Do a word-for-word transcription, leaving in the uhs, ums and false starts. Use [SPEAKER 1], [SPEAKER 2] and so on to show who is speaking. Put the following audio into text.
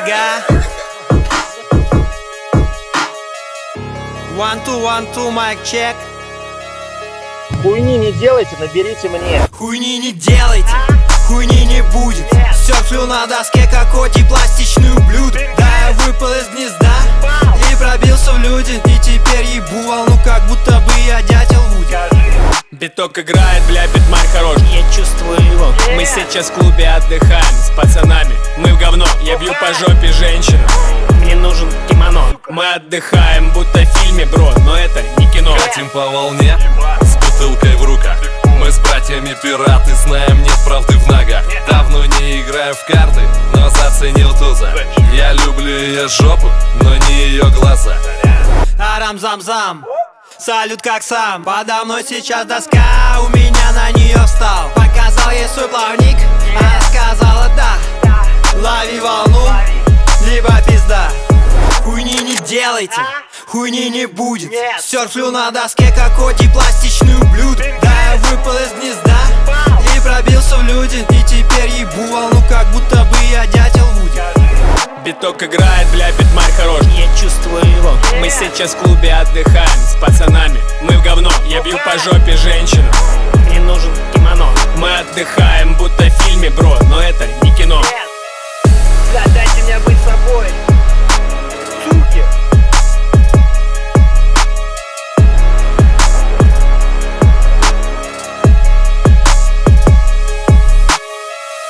[SPEAKER 1] Ага. One, two, one, two, mic check.
[SPEAKER 2] Хуйни не делайте, наберите мне.
[SPEAKER 1] Хуйни не делайте, хуйни не будет. Серфлю на доске, как коти, пластичный ублюдок. Да, я выпал из гнезда и пробился в люди. И теперь ебу волну, как будто бы я дятел Вуди.
[SPEAKER 3] Биток играет, бля, битмарь хорош.
[SPEAKER 1] Я чувствую его.
[SPEAKER 3] Мы сейчас в клубе отдыхаем с пацанами. Мы в говно, я бью по жопе женщину.
[SPEAKER 1] Мне нужен кимоно.
[SPEAKER 3] Мы отдыхаем, будто в фильме, бро, но это не кино.
[SPEAKER 4] Катим по волне с бутылкой в руках. Мы с братьями пираты, знаем, нет правды в ногах. Давно не играю в карты, но заценил туза. Я люблю ее жопу, но не ее глаза.
[SPEAKER 1] Арам-зам-зам, салют как сам. Подо мной сейчас доска, у меня на нее встал. Показал ей свой плавник, она сказала да. Лови волну, либо пизда. Хуйни не делайте, хуйни не будет. Серфлю на доске, как коти, пластичный ублюдок. Да, я выпал из гнезда и пробился в люди. И теперь ебу волну, как будто бы я дятел Вуди.
[SPEAKER 3] Биток играет, бля, битмарь хорош.
[SPEAKER 1] Я чувствую его.
[SPEAKER 3] Мы сейчас в клубе отдыхаем с пацанами. Мы в говно, я бью по жопе женщину.
[SPEAKER 1] Мне нужен кимоно.
[SPEAKER 3] Мы отдыхаем, будто в фильме, бро, но это не кино.
[SPEAKER 2] Бля, дайте мне быть собой.